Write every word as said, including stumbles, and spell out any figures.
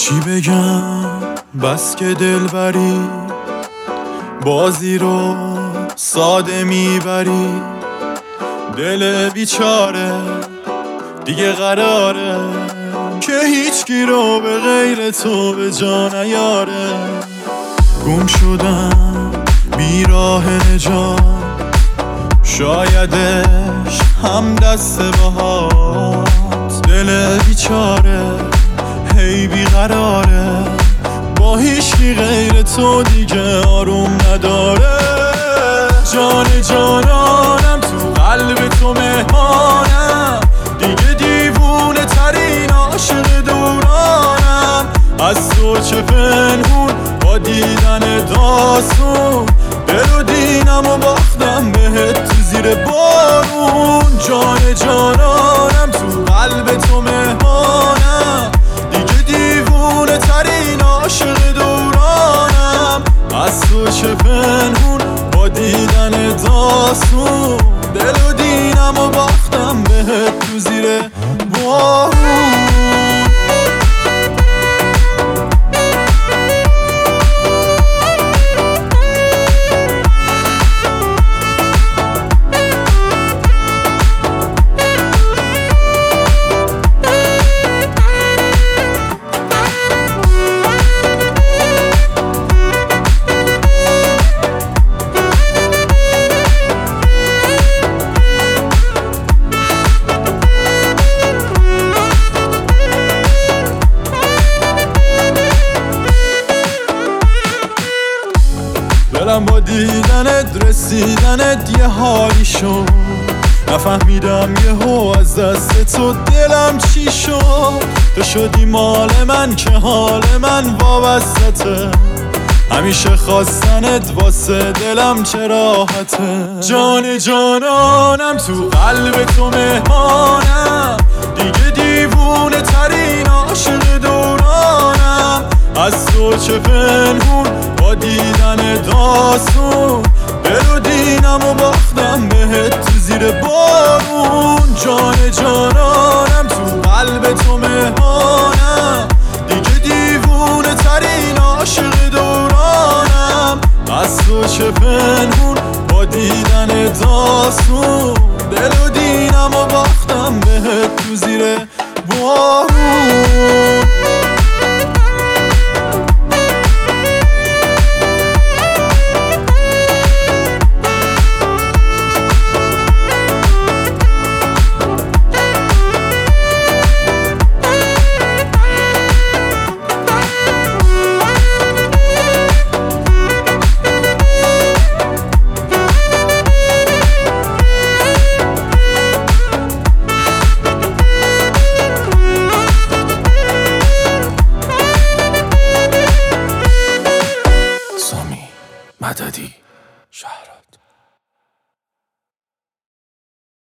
چی بگم بس که دلبری، بازی رو ساده میبری. دل بیچاره دیگه قراره که هیچکی رو به غیر تو به جا نیاره. گم شدم بیراه نجات، شایدش هم دست بهات. دل بیچاره هی بیقراره، با هیچکی غیر تو دیگه آروم نداره. جان جانانم تو قلب تو مهمانم، دیگه دیوونه ترین عاشق دورانم. از تو چه پنهون با دیدن داستون، دل و دینم و باختم بهت تو زیر بارون. جان جانانم تو قلب تو مهمانم، دیگه دیوونه ترین عاشق دورانم. از تو چه پنهون با دیدن داستون، دل و دینم و باختم بهت تو زیر بارون. دلم با دیدنت رسیدنت یه حالی شد، نفهمیدم یهو از دست تو دلم چی شد. تو شدی مال من که حال من وابستته، همیشه خواستنت واسه دلم چه راحته. جان جانانم تو قلب تو مهمانم، دیگه دیوونه ترین عاشق دورانم. از تو چه پنهون با دیدن داستون، دل و دینم و باختم بهت تو زیر بارون. جان جانانم تو قلب تو مهمانم، دیگه دیوونه ترین عاشق دورانم. از تو چه پنهون با دیدن داستون، دل و دینم و باختم بهت تو زیر بارون.